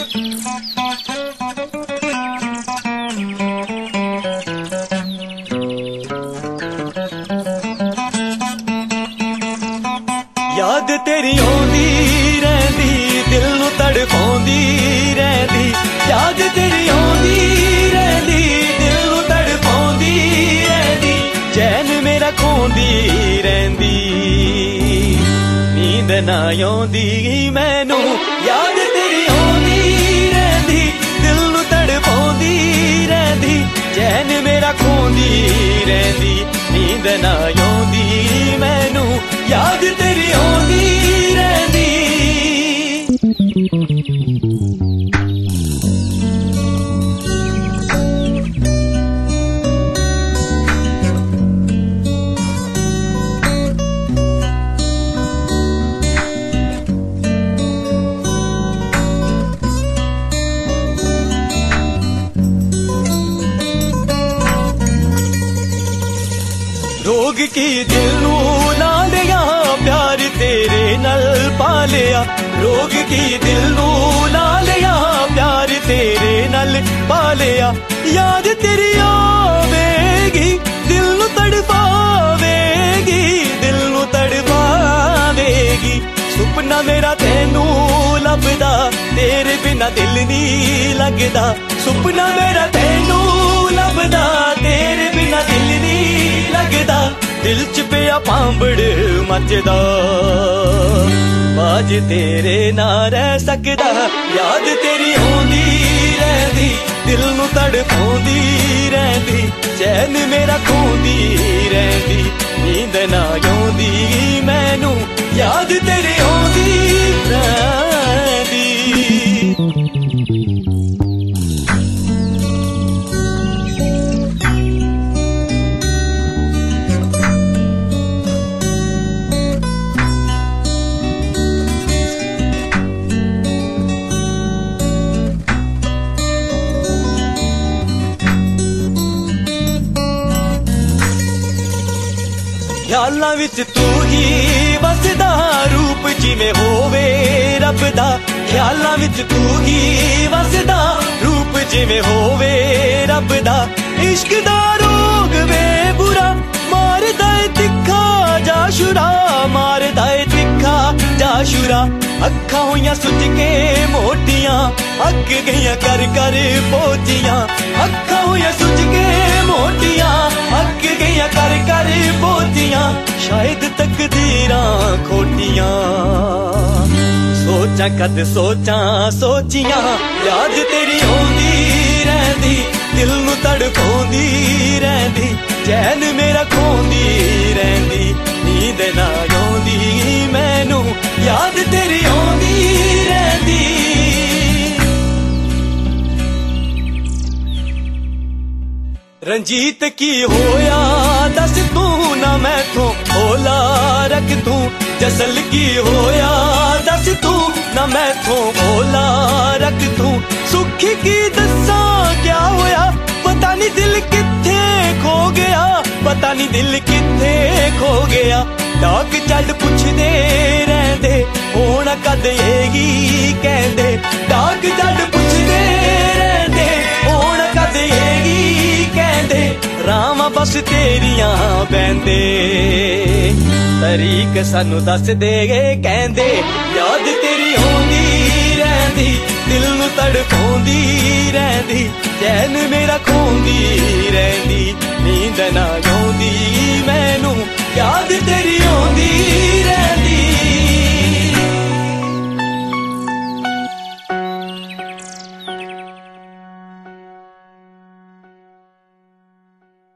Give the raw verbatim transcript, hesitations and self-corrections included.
याद तेरी आउंदी रहंदी दिल नूं तड़पाउंदी रहंदी याद तेरी आउंदी रहंदी दिल नूं तड़पाउंदी रहंदी चैन मेरा खोंदी रहंदी नींद ना आउंदी मैनू याद तेरी आउंदी रहंदी दिल नूं तड़पाउंदी रहंदी चैन मेरा खोंदी रहंदी नींद ना आउंदी मैनू याद तेरी आउंदी रहंदी रोग की दिल नू ला लिया प्यार तेरे नल पा लिया रोग की दिल नू ला लिया प्यार तेरे नल पा लिया याद तेरी आवेगी दिल नू तड़पावेगी दिल नू तड़पावेगी सुपना मेरा तेनू लभदा तेरे बिना दिल नहीं लगदा सुपना मेरा तेनू लभदा तेरे बिना दिल नहीं लगदा दिल च पिया पांबड़ मचदा बाज तेरे ना रह सकदा याद तेरी आउंदी रहंदी दिल नूं तड़पाउंदी रहंदी चैन मेरा खोंदी रहंदी नींद ना आउंदी मैनू याद तेरी आउंदी रहंदी ख्यालां विच तू ही वसदा रूप जिवें होवे रब दा ख्यालां विच तू ही वसदा रूप जिवें होवे रब दा इश्क दा रोग वे बुरा मारदा ए तिखा जा शुरा मारदा ए तिखा जा शुरा अखां होइयां सुज के मोटियां अग गईयां कर कर पोचियां अखां होइयां सुज के मोटियां अग गईयां कर कर पोचियां शायद तकदीरां खोटियां सोचां कद सोचां सोचियां याद तेरी आउंदी रहंदी दिल नूं तड़पाउंदी रहंदी चैन मेरा खोंदी रहंदी नींद ना आउंदी मैनू याद तेरी आउंदी रहंदी रंजीत की होया दस तू ना मैथों भोला रख तू जसल की होया दस तू ना मैथों भोला रख तू सुखी की दसा क्या होया पता नहीं दिल किथे खो गया पता नहीं दिल किथे खो गया डाक चल पुछदे रहंदे होना कद एगी कहंदे डाक चल पुछदे रहंदे होना कद एगी कहंदे रावां बस तेरियां बैंदे तरीक सानू दस दे कहंदे याद तेरी आउंदी रहंदी दिल नूं तड़पाउंदी रहंदी चैन मेरा खोंदी रहंदी नींद ना आउंदी मैनू याद तेरी